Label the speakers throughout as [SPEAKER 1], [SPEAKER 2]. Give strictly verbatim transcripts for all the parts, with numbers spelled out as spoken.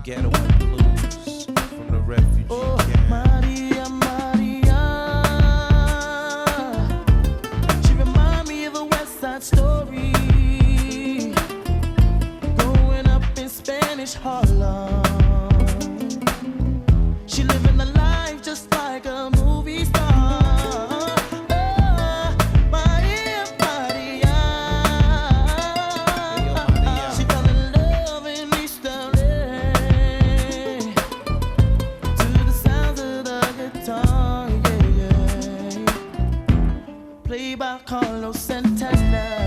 [SPEAKER 1] Ghetto and Blues from the refugee
[SPEAKER 2] Oh,
[SPEAKER 1] camp.
[SPEAKER 2] Maria, Maria. She remind me of a West Side Story. Growing up in Spanish Harlem. She living the life just like a movie star. Oh, Maria, Maria. She fell in love in East L A to the sounds of the guitar, yeah, yeah. Played by Carlos Santana.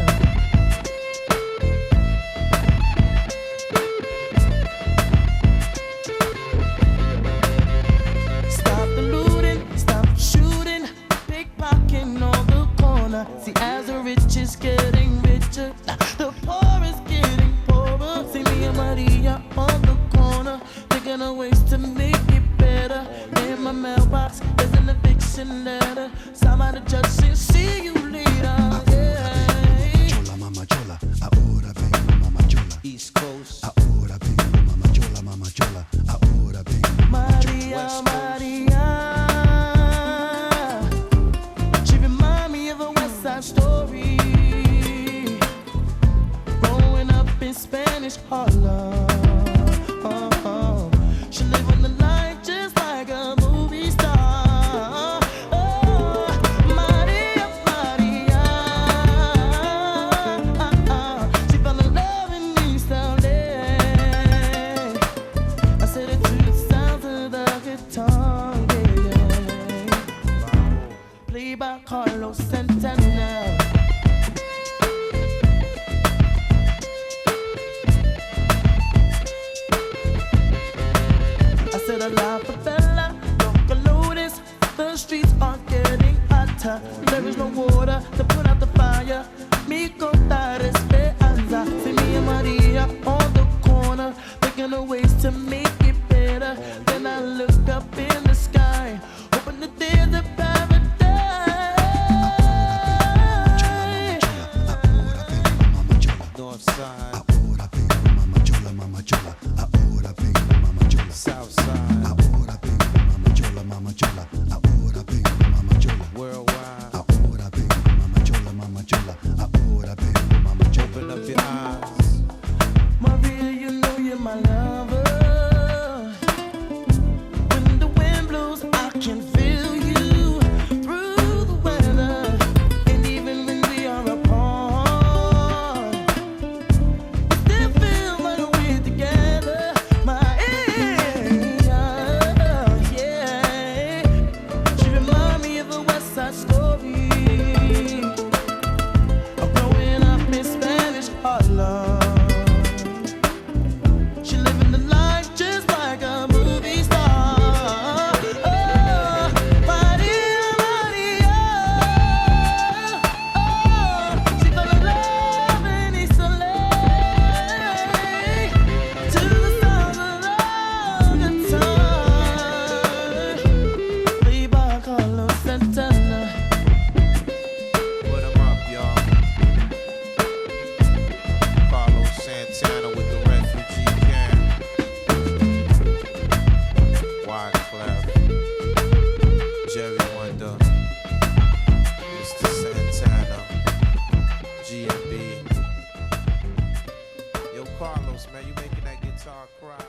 [SPEAKER 2] Stop the looting, stop the shooting, pickpocketing on the corner. See, as the rich is getting richer, the poor is getting poorer. See me and Maria on the corner, thinking of ways to make it better. In my mailbox, there's an eviction letter. Signed by the judge saying, see you later. Yeah.
[SPEAKER 3] Chola, mama chola, ahora vengo, mama chola.
[SPEAKER 1] East Coast.
[SPEAKER 3] Ahora vengo, mama chola, mama chola. Ahora vengo, mama chola.
[SPEAKER 2] Maria,
[SPEAKER 1] West Coast.
[SPEAKER 2] Maria. She remind me of a West Side Story. Growing up in Spanish Harlem. She living the life just like a movie star. Oh, Maria, Maria. She fell in love in East L A. I said it to the sounds of the guitar, yeah, yeah. Played by Carlos Santana. I said a la favela, local lotus. The streets are getting hotter. There is no water to put out the fire. Mi contar esperanza. See me and Maria on the corner, thinking of ways to make it better. Then I look up in the sky, hoping that there's a paradise.
[SPEAKER 3] Ahora vengo, mama chola.
[SPEAKER 1] North Side,
[SPEAKER 3] Ahora vengo, mama chola, mama chola. Ahora vengo, mama chola.
[SPEAKER 1] South Side,
[SPEAKER 3] Ahora vengo, mama chola, mama chola. Ahora vengo, mama chola.
[SPEAKER 1] worldwide.
[SPEAKER 3] Ahora vengo, mama chola, mama chola. Ahora vengo, mama chola.
[SPEAKER 1] Open up your eyes.
[SPEAKER 2] Maria, you know you're my lover. When the wind blows, I can feel you through the weather. And even when we are apart, we still feel like we're together. Maria, yeah. She remind me of a West Side Story. Of growing up in Spanish Harlem. She living the life just like a movie star. Oh, Maria, Maria. Oh, she fell in love in East L A to the sound of the guitar. Played by Carlos Santana.
[SPEAKER 1] Put 'em up, y'all. Carlos Santana with the refugee camp. Wyclef, Jerry Wonder, Mister Santana, G M B. Yo, Carlos, man, you making that guitar cry.